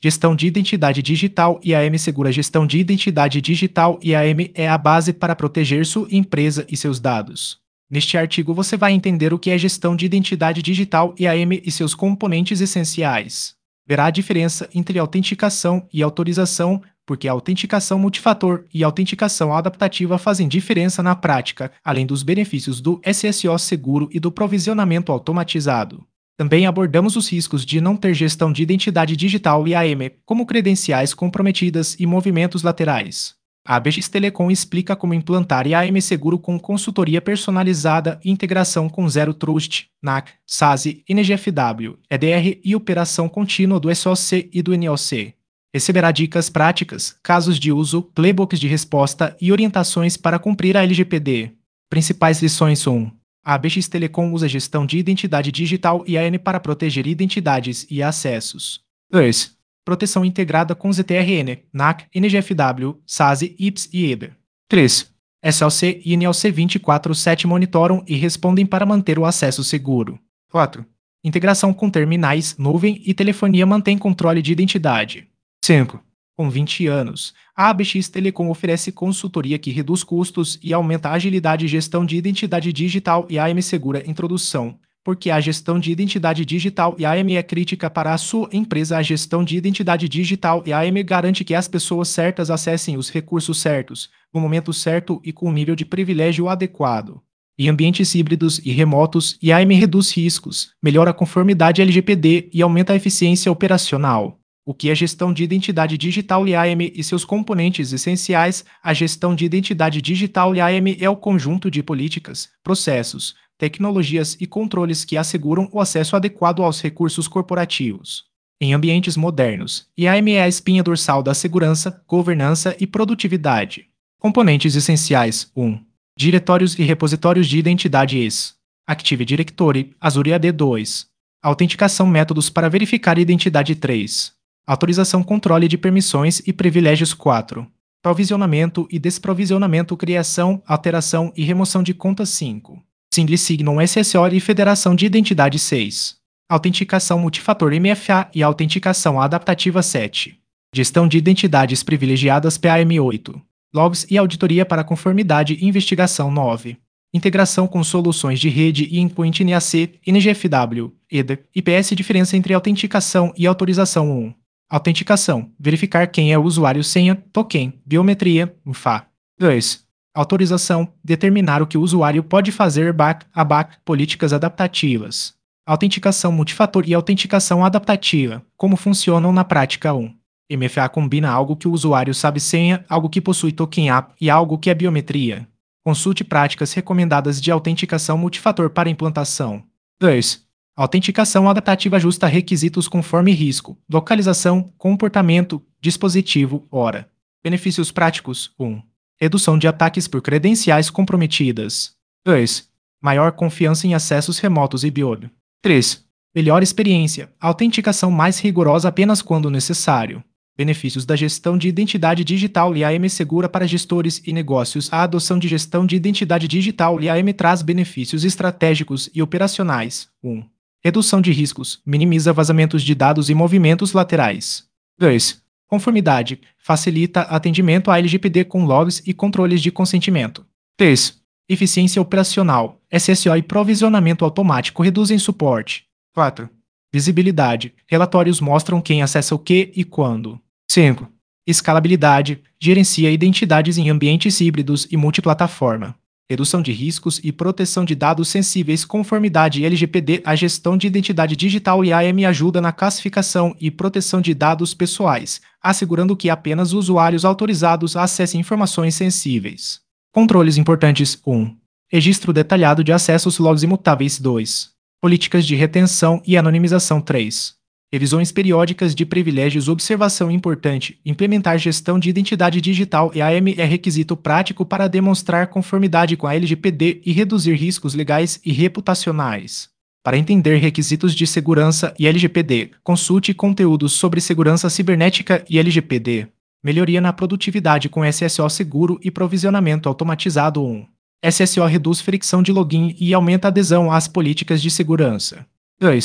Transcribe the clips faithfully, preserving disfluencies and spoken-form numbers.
Gestão de identidade digital I A M segura gestão de identidade digital I A M é a base para proteger sua empresa e seus dados. Neste artigo você vai entender o que é gestão de identidade digital I A M e seus componentes essenciais. Verá a diferença entre autenticação e autorização, porque a autenticação multifator e a autenticação adaptativa fazem diferença na prática, além dos benefícios do S S O seguro e do provisionamento automatizado. Também abordamos os riscos de não ter gestão de identidade digital I A M, como credenciais comprometidas e movimentos laterais. A A B X Telecom explica como implantar I A M seguro com consultoria personalizada e integração com Zero Trust, N A C, SASE, N G F W, E D R e operação contínua do S O C e do N O C. Receberá dicas práticas, casos de uso, playbooks de resposta e orientações para cumprir a L G P D. Principais lições um. A A B X Telecom usa gestão de identidade digital I A M para proteger identidades e acessos. dois. Proteção integrada com Z T R N, N A C, N G F W, SASE, I P S e E D R. três. S O C e N O C vinte e quatro sete monitoram e respondem para manter o acesso seguro. quatro. Integração com terminais, nuvem e telefonia mantém controle de identidade. cinco. Com vinte anos, a A B X Telecom oferece consultoria que reduz custos e aumenta a agilidade e gestão de identidade digital I A M segura. Introdução. Porque a gestão de identidade digital I A M é crítica para a sua empresa. A gestão de identidade digital I A M garante que as pessoas certas acessem os recursos certos, no momento certo e com um nível de privilégio adequado. Em ambientes híbridos e remotos, I A M reduz riscos, melhora a conformidade L G P D e aumenta a eficiência operacional. O que é gestão de identidade digital I A M e seus componentes essenciais? A gestão de identidade digital I A M é o conjunto de políticas, processos, tecnologias e controles que asseguram o acesso adequado aos recursos corporativos. Em ambientes modernos, I A M é a espinha dorsal da segurança, governança e produtividade. Componentes essenciais um. Diretórios e repositórios de identidade I S. Active Directory, Azure A D dois. Autenticação métodos para verificar identidade três. Autorização controle de permissões e privilégios quatro. Provisionamento e desprovisionamento criação, alteração e remoção de contas cinco. Single Sign-On S S O e federação de identidade seis. Autenticação multifator M F A e autenticação adaptativa sete. Gestão de identidades privilegiadas P A M oito. Logs e auditoria para conformidade e investigação nove. Integração com soluções de rede e endpoint N A C, N G F W, E D R, I P S. Diferença entre autenticação e autorização um. Autenticação. Verificar quem é o usuário, senha, token, biometria, M F A. dois. Autorização. Determinar o que o usuário pode fazer back a back, políticas adaptativas. Autenticação multifator e autenticação adaptativa. Como funcionam na prática um. M F A combina algo que o usuário sabe senha, algo que possui token app e algo que é biometria. Consulte práticas recomendadas de autenticação multifator para implantação. dois. Autenticação adaptativa ajusta requisitos conforme risco, localização, comportamento, dispositivo, hora. Benefícios práticos um. Redução de ataques por credenciais comprometidas. dois. Maior confiança em acessos remotos e B I O D. três. Melhor experiência. Autenticação mais rigorosa apenas quando necessário. Benefícios da gestão de identidade digital I A M segura para gestores e negócios. A adoção de gestão de identidade digital I A M traz benefícios estratégicos e operacionais. um. Redução de riscos. Minimiza vazamentos de dados e movimentos laterais. dois. Conformidade. Facilita atendimento à L G P D com logs e controles de consentimento. três. Eficiência operacional. S S O e provisionamento automático reduzem suporte. quatro. Visibilidade. Relatórios mostram quem acessa o que e quando. cinco. Escalabilidade. Gerencia identidades em ambientes híbridos e multiplataforma. Redução de riscos e proteção de dados sensíveis. Conformidade L G P D. A gestão de identidade digital I A M ajuda na classificação e proteção de dados pessoais, assegurando que apenas usuários autorizados acessem informações sensíveis. Controles importantes um. Registro detalhado de acessos logs imutáveis dois. Políticas de retenção e anonimização três. Revisões periódicas de privilégios. Observação importante. Implementar gestão de identidade digital I A M é requisito prático para demonstrar conformidade com a L G P D e reduzir riscos legais e reputacionais. Para entender requisitos de segurança e L G P D, consulte conteúdos sobre segurança cibernética e L G P D. Melhoria na produtividade com S S O seguro e provisionamento automatizado um. S S O reduz fricção de login e aumenta a adesão às políticas de segurança. dois.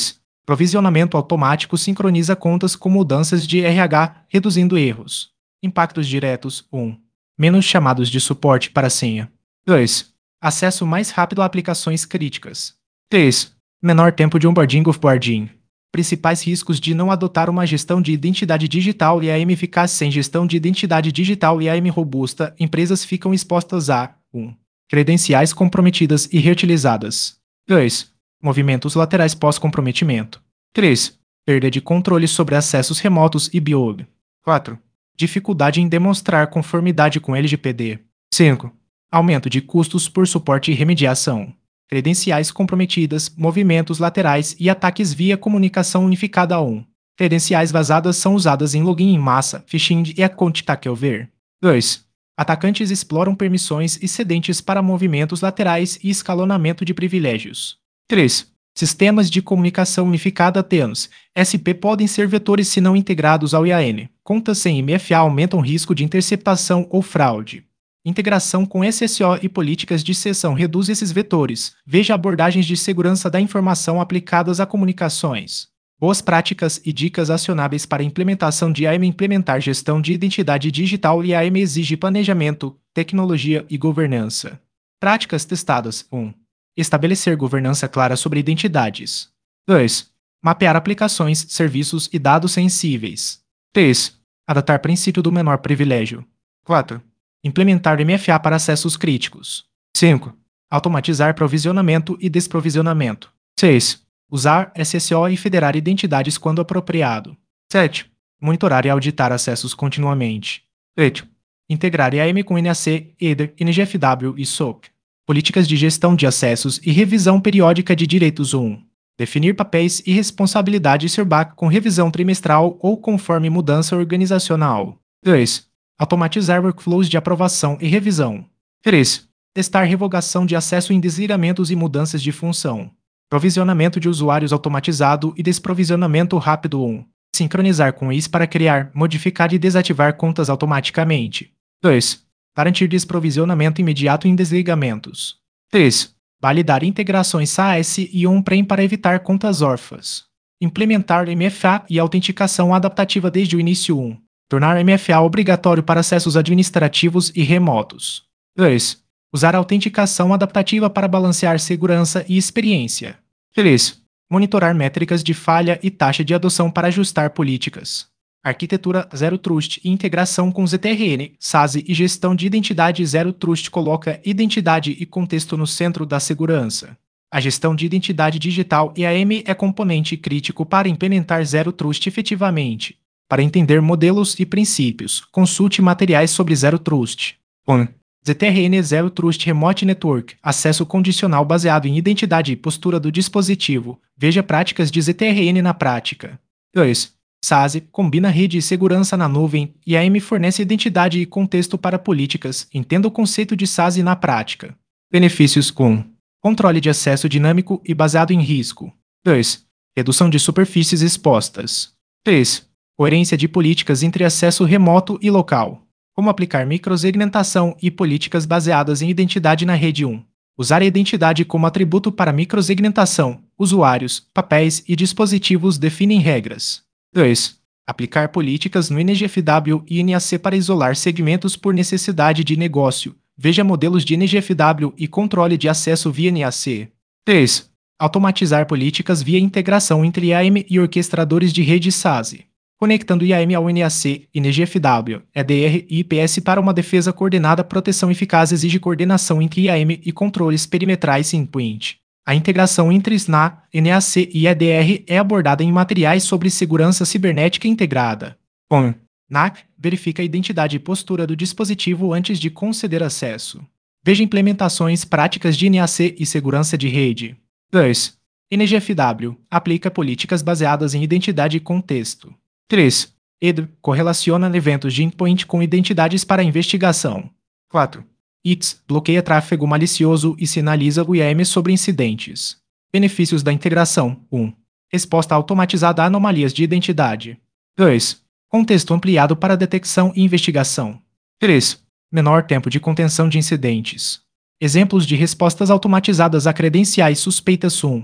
Provisionamento automático sincroniza contas com mudanças de R H, reduzindo erros. Impactos diretos. um. Menos chamados de suporte para senha. dois. Acesso mais rápido a aplicações críticas. três. Menor tempo de onboarding ou offboarding. Principais riscos de não adotar uma gestão de identidade digital e A M eficaz. Sem gestão de identidade digital e A M robusta, empresas ficam expostas a um. Credenciais comprometidas e reutilizadas. dois. Movimentos laterais pós-comprometimento. três. Perda de controle sobre acessos remotos e B O B. quatro. Dificuldade em demonstrar conformidade com L G P D. cinco. Aumento de custos por suporte e remediação. Credenciais comprometidas, movimentos laterais e ataques via comunicação unificada. um. Credenciais vazadas são usadas em login em massa, phishing e account takeover. dois. Atacantes exploram permissões excedentes para movimentos laterais e escalonamento de privilégios. três. Sistemas de comunicação unificada T E N S, S P podem ser vetores se não integrados ao I A N. Contas sem M F A aumentam o risco de interceptação ou fraude. Integração com S S O e políticas de seção reduz esses vetores. Veja abordagens de segurança da informação aplicadas a comunicações. Boas práticas e dicas acionáveis para implementação de I A M. Implementar gestão de identidade digital e I A M exige planejamento, tecnologia e governança. Práticas testadas. um. Estabelecer governança clara sobre identidades. dois. Mapear aplicações, serviços e dados sensíveis. três. Adotar princípio do menor privilégio. quatro. Implementar M F A para acessos críticos. cinco. Automatizar provisionamento e desprovisionamento. seis. Usar S S O e federar identidades quando apropriado. sete. Monitorar e auditar acessos continuamente. oito. Integrar I A M com N A C, E D R, N G F W e S O C. Políticas de gestão de acessos e revisão periódica de direitos. um. Definir papéis e responsabilidades S R B A C com revisão trimestral ou conforme mudança organizacional. dois. Automatizar workflows de aprovação e revisão. três. Testar revogação de acesso em desligamentos e mudanças de função. Provisionamento de usuários automatizado e desprovisionamento rápido. um. Sincronizar com I S para criar, modificar e desativar contas automaticamente. dois. Garantir desprovisionamento imediato em desligamentos. três. Validar integrações SaaS e on-prem para evitar contas órfãs. Implementar M F A e autenticação adaptativa desde o início. um. Tornar M F A obrigatório para acessos administrativos e remotos. dois. Usar autenticação adaptativa para balancear segurança e experiência. três. Monitorar métricas de falha e taxa de adoção para ajustar políticas. Arquitetura Zero Trust e integração com Z T R N, SaaS e gestão de identidade. Zero Trust coloca identidade e contexto no centro da segurança. A gestão de identidade digital e I A M é componente crítico para implementar Zero Trust efetivamente. Para entender modelos e princípios, consulte materiais sobre Zero Trust. um. Z T R N Zero Trust Remote Network, acesso condicional baseado em identidade e postura do dispositivo. Veja práticas de Z T R N na prática. dois. SaaS combina rede e segurança na nuvem, e I A M fornece identidade e contexto para políticas. Entenda o conceito de SaaS na prática. Benefícios com controle de acesso dinâmico e baseado em risco. dois. Redução de superfícies expostas. três. Coerência de políticas entre acesso remoto e local. Como aplicar microsegmentação e políticas baseadas em identidade na rede. um. Usar a identidade como atributo para microsegmentação. Usuários, papéis e dispositivos definem regras. dois. Aplicar políticas no N G F W e N A C para isolar segmentos por necessidade de negócio. Veja modelos de N G F W e controle de acesso via N A C. três. Automatizar políticas via integração entre I A M e orquestradores de rede SaaS. Conectando I A M ao N A C, N G F W, E D R e I P S para uma defesa coordenada. Proteção eficaz exige coordenação entre I A M e controles perimetrais endpoint. A integração entre S N A, N A C e E D R é abordada em materiais sobre segurança cibernética integrada. um. N A C verifica a identidade e postura do dispositivo antes de conceder acesso. Veja implementações práticas de N A C e segurança de rede. dois. N G F W aplica políticas baseadas em identidade e contexto. três. E D R correlaciona eventos de endpoint com identidades para investigação. quatro. I T S bloqueia tráfego malicioso e sinaliza o I A M sobre incidentes. Benefícios da integração. um. Resposta automatizada a anomalias de identidade. dois. Contexto ampliado para detecção e investigação. três. Menor tempo de contenção de incidentes. Exemplos de respostas automatizadas a credenciais suspeitas. um.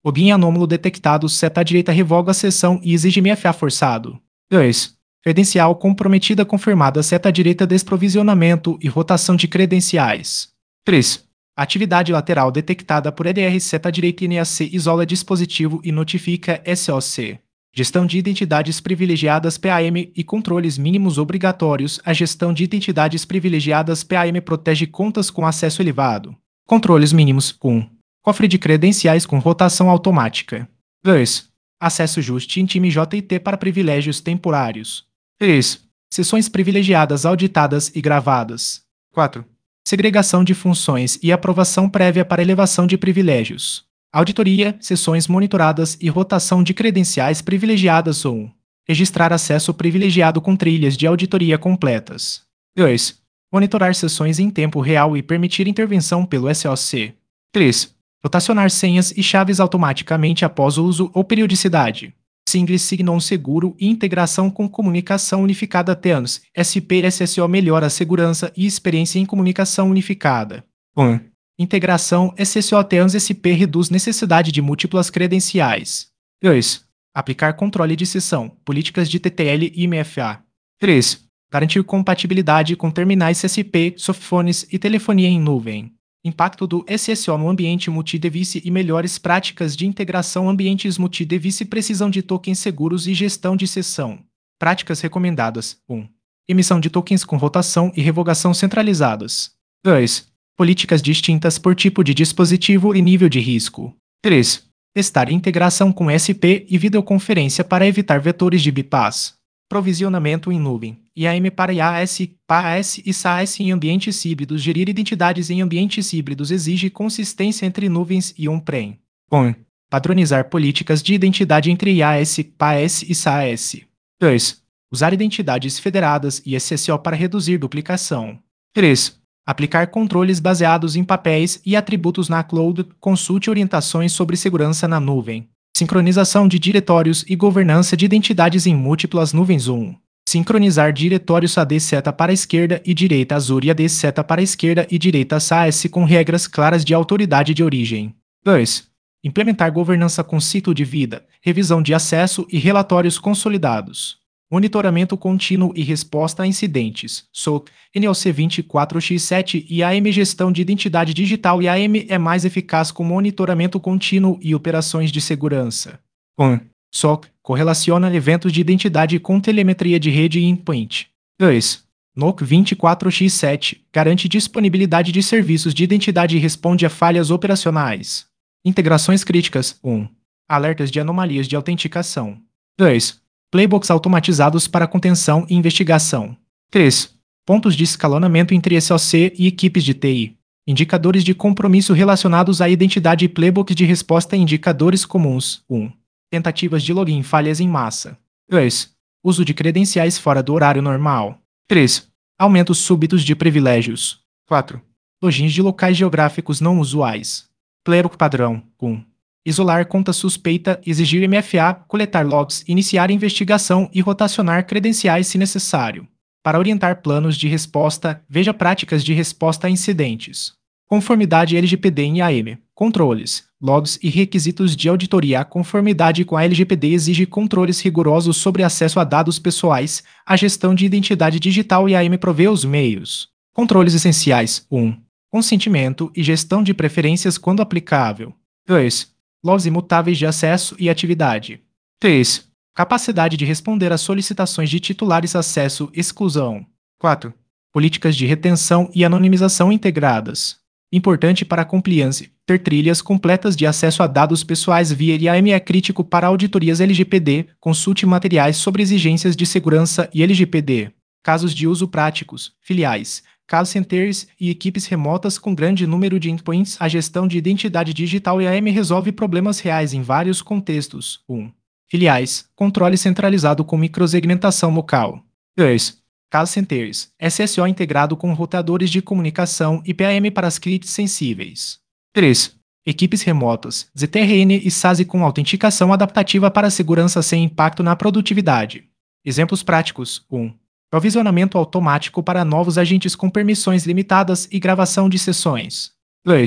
Login anômalo detectado, seta à direita revoga a sessão e exige M F A forçado. dois. Credencial comprometida confirmada, seta à direita desprovisionamento e rotação de credenciais. três. Atividade lateral detectada por E D R, seta à direita N A C isola dispositivo e notifica S O C. Gestão de identidades privilegiadas P A M e controles mínimos obrigatórios. A gestão de identidades privilegiadas P A M protege contas com acesso elevado. Controles mínimos. um. Cofre de credenciais com rotação automática. dois. Acesso justo em time J T para privilégios temporários. três. Sessões privilegiadas auditadas e gravadas. quatro. Segregação de funções e aprovação prévia para elevação de privilégios. Auditoria, sessões monitoradas e rotação de credenciais privilegiadas. um. Registrar acesso privilegiado com trilhas de auditoria completas. dois. Monitorar sessões em tempo real e permitir intervenção pelo S O C. três. Rotacionar senhas e chaves automaticamente após o uso ou periodicidade. Single Sign-On seguro e integração com comunicação unificada T E A N S. S P S S O melhora a segurança e experiência em comunicação unificada. um. Integração S S O T E A N S S P reduz necessidade de múltiplas credenciais. dois. Aplicar controle de sessão, políticas de T T L e M F A. três. Garantir compatibilidade com terminais C S P, softphones e telefonia em nuvem. Impacto do S S O no ambiente multi-device e melhores práticas de integração. Ambientes multi-device precisam de tokens seguros e gestão de sessão. Práticas recomendadas. um. Emissão de tokens com rotação e revogação centralizadas. dois. Políticas distintas por tipo de dispositivo e nível de risco. três. Testar integração com S P e videoconferência para evitar vetores de bypass. Provisionamento em nuvem. I A M para I A S, P A S e S A S em ambientes híbridos. Gerir identidades em ambientes híbridos exige consistência entre nuvens e on-prem. um. Padronizar políticas de identidade entre I A S, P A S e S A S. dois. Usar identidades federadas e S S O para reduzir duplicação. três. Aplicar controles baseados em papéis e atributos na cloud. Consulte orientações sobre segurança na nuvem. Sincronização de diretórios e governança de identidades em múltiplas nuvens. um. Sincronizar diretórios A D seta para a esquerda e direita Azure e A D seta para a esquerda e direita S A S com regras claras de autoridade de origem. dois. Implementar governança com ciclo de vida, revisão de acesso e relatórios consolidados. Monitoramento contínuo e resposta a incidentes. S O C, N O C vinte e quatro por sete e A M Gestão de identidade digital. I A M é mais eficaz com monitoramento contínuo e operações de segurança. um. S O C correlaciona eventos de identidade com telemetria de rede e endpoint. dois. N O C vinte e quatro por sete garante disponibilidade de serviços de identidade e responde a falhas operacionais. Integrações críticas. um. Alertas de anomalias de autenticação. dois. Playbooks automatizados para contenção e investigação. três. Pontos de escalonamento entre S O C e equipes de T I. Indicadores de compromisso relacionados à identidade e playbooks de resposta a indicadores comuns. um. Tentativas de login falhas em massa. dois. Uso de credenciais fora do horário normal. três. Aumentos súbitos de privilégios. quatro. Logins de locais geográficos não usuais. Playbook padrão. um. Isolar conta suspeita, exigir M F A, coletar logs, iniciar investigação e rotacionar credenciais se necessário. Para orientar planos de resposta, veja práticas de resposta a incidentes. Conformidade L G P D em I A M. Controles, logs e requisitos de auditoria. A conformidade com a L G P D exige controles rigorosos sobre acesso a dados pessoais. A gestão de identidade digital. I A M provê os meios. Controles essenciais. um. Consentimento e gestão de preferências quando aplicável. dois. Logs imutáveis de acesso e atividade. três. Capacidade de responder às solicitações de titulares. Acesso, exclusão. quatro. Políticas de retenção e anonimização integradas. Importante para a compliance, ter trilhas completas de acesso a dados pessoais via I A M é crítico para auditorias L G P D. Consulte materiais sobre exigências de segurança e L G P D. Casos de uso práticos, filiais, call centers e equipes remotas com grande número de endpoints. A gestão de identidade digital. I A M resolve problemas reais em vários contextos. um. Filiais, controle centralizado com microsegmentação local. dois. Call centers, S S O integrado com roteadores de comunicação e P A M para scripts sensíveis. três. Equipes remotas, Z T R N e S A S I com autenticação adaptativa para segurança sem impacto na produtividade. Exemplos práticos. um. Provisionamento automático para novos agentes com permissões limitadas e gravação de sessões. dois.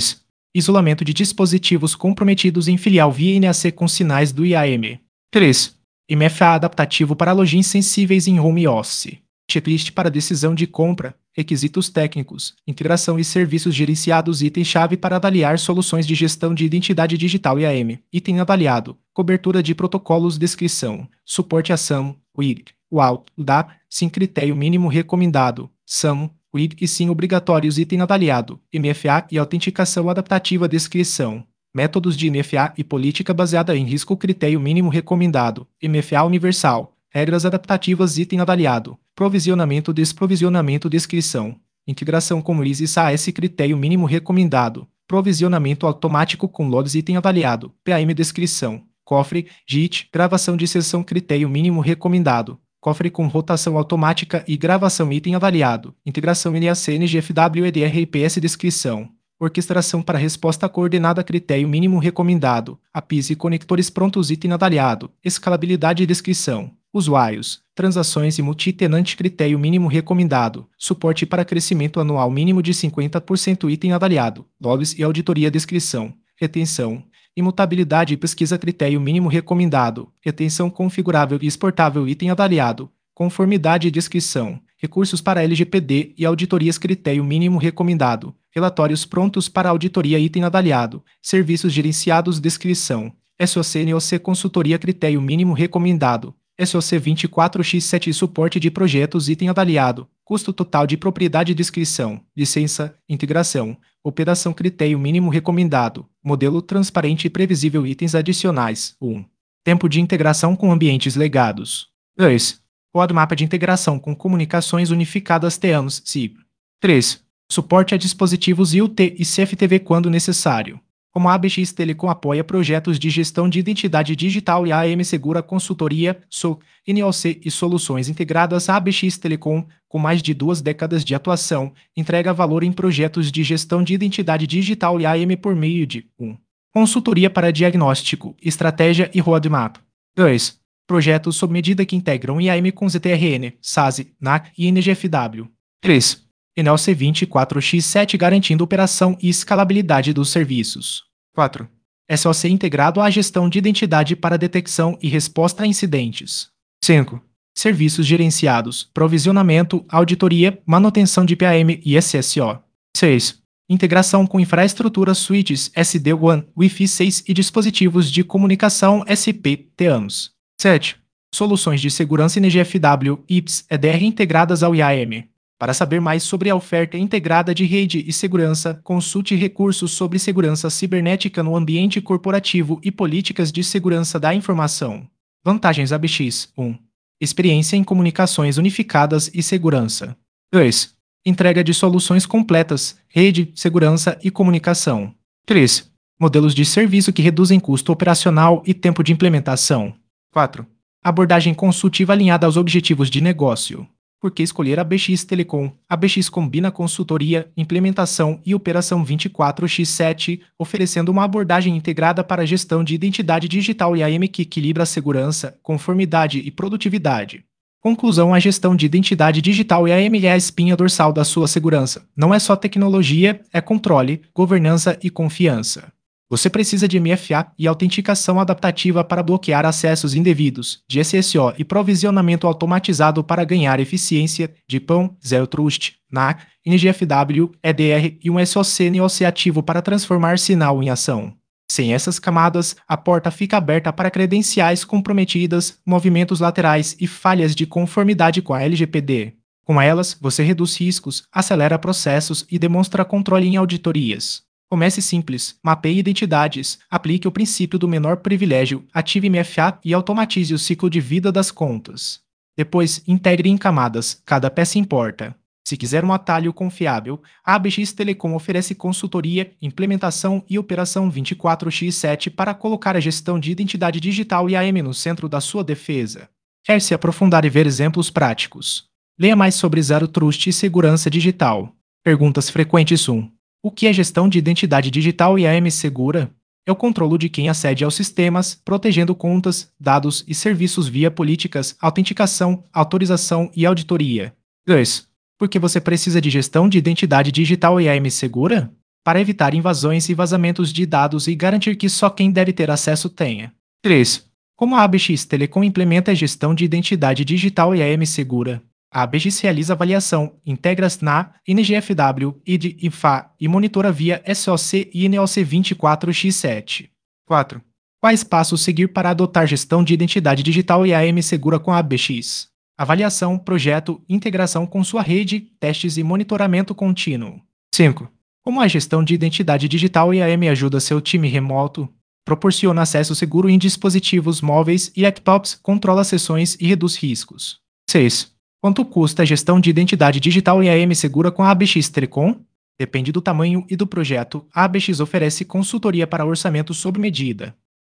Isolamento de dispositivos comprometidos em filial via N A C com sinais do I A M. três. M F A adaptativo para logins sensíveis em home office. Checklist para decisão de compra, requisitos técnicos, integração e serviços gerenciados. Item-chave para avaliar soluções de gestão de identidade digital I A M. Item avaliado, cobertura de protocolos. Descrição, suporte a S A M, W I D, W A L, D A P, sim critério mínimo recomendado, S A M, W I D e sim obrigatórios. Item avaliado, M F A e autenticação adaptativa. Descrição, métodos de M F A e política baseada em risco. Critério mínimo recomendado, M F A universal, regras adaptativas. Item avaliado, provisionamento. Desprovisionamento. Descrição, integração com I S e S A S. Critério mínimo recomendado, provisionamento automático com logs. Item avaliado, P A M. Descrição, cofre, G I T, gravação de sessão. Critério mínimo recomendado, cofre com rotação automática e gravação. Item avaliado, integração N A C N G F W E D R P S. Descrição, orquestração para resposta coordenada. Critério mínimo recomendado, A P Is e conectores prontos. Item avaliado, escalabilidade. Descrição, usuários, transações e multitenante. Critério mínimo recomendado, suporte para crescimento anual mínimo de cinquenta por cento. Item avaliado, logs e auditoria. Descrição, retenção, imutabilidade e pesquisa. Critério mínimo recomendado, retenção configurável e exportável. Item avaliado, conformidade e descrição, recursos para L G P D e auditorias. Critério mínimo recomendado, relatórios prontos para auditoria. Item avaliado, serviços gerenciados. Descrição, S O C N O C consultoria. Critério mínimo recomendado, S O C vinte e quatro por sete suporte de projetos. Item avaliado, custo total de propriedade. Descrição, licença, integração, operação. Critério mínimo recomendado, modelo transparente e previsível. Itens adicionais. um. Tempo de integração com ambientes legados. dois. Roadmap de integração com comunicações unificadas T A Ms S I B. três. Suporte a dispositivos I U T e C F T V quando necessário. Como a A B X Telecom apoia projetos de gestão de identidade digital e a A M Segura Consultoria, S O C, N O C e soluções integradas. A A B X Telecom, com mais de duas décadas de atuação, entrega valor em projetos de gestão de identidade digital e A M por meio de um. Consultoria para diagnóstico, estratégia e roadmap. dois. Projetos sob medida que integram I A M com Z T R N, S A S, N A C e N G F W. três. N O C vinte e quatro por sete garantindo operação e escalabilidade dos serviços. quatro. S O C integrado à gestão de identidade para detecção e resposta a incidentes. cinco. Serviços gerenciados, provisionamento, auditoria, manutenção de P A M e S S O. seis. Integração com infraestrutura switches S D WAN, Wi-Fi seis e dispositivos de comunicação S P T A Ms. sete. Soluções de segurança N G F W, I P S, E D R integradas ao I A M. Para saber mais sobre a oferta integrada de rede e segurança, consulte recursos sobre segurança cibernética no ambiente corporativo e políticas de segurança da informação. Vantagens A B X. um. Experiência em comunicações unificadas e segurança. dois. Entrega de soluções completas, rede, segurança e comunicação. três. Modelos de serviço que reduzem custo operacional e tempo de implementação. quatro. Abordagem consultiva alinhada aos objetivos de negócio. Por que escolher a A B X Telecom? A B X combina consultoria, implementação e operação vinte e quatro por sete, oferecendo uma abordagem integrada para a gestão de identidade digital I A M que equilibra a segurança, conformidade e produtividade. Conclusão: a gestão de identidade digital I A M é a espinha dorsal da sua segurança. Não é só tecnologia, é controle, governança e confiança. Você precisa de M F A e autenticação adaptativa para bloquear acessos indevidos, de S S O e provisionamento automatizado para ganhar eficiência, de P A M, Zero Trust, N A C, N G F W, E D R e um S O C N O C ativo para transformar sinal em ação. Sem essas camadas, a porta fica aberta para credenciais comprometidas, movimentos laterais e falhas de conformidade com a L G P D. Com elas, você reduz riscos, acelera processos e demonstra controle em auditorias. Comece simples, mapeie identidades, aplique o princípio do menor privilégio, ative M F A e automatize o ciclo de vida das contas. Depois, integre em camadas, cada peça importa. Se quiser um atalho confiável, a A B X Telecom oferece consultoria, implementação e operação vinte e quatro por sete para colocar a gestão de identidade digital I A M no centro da sua defesa. Quer se aprofundar e ver exemplos práticos? Leia mais sobre Zero Trust e segurança digital. Perguntas frequentes um. O que é gestão de identidade digital I A M segura? É o controle de quem acede aos sistemas, protegendo contas, dados e serviços via políticas, autenticação, autorização e auditoria. dois. Por que você precisa de gestão de identidade digital I A M segura? para evitar invasões e vazamentos de dados e garantir que só quem deve ter acesso tenha. três. Como a A B X Telecom implementa a gestão de identidade digital e A M segura? A ABX realiza avaliação, integra-se na N G F W, I D, I F A e monitora via S O C e N O C vinte e quatro por sete. quatro. Quais passos seguir para adotar gestão de identidade digital e A M segura com a A B X? Avaliação, projeto, integração com sua rede, testes e monitoramento contínuo. cinco. Como a gestão de identidade digital e A M ajuda seu time remoto? Proporciona acesso seguro em dispositivos móveis e laptops, controla sessões e reduz riscos. seis. Quanto custa a gestão de identidade digital e A M segura com a A B X Telecom? Depende do tamanho e do projeto. A ABX oferece consultoria para orçamento sob medida.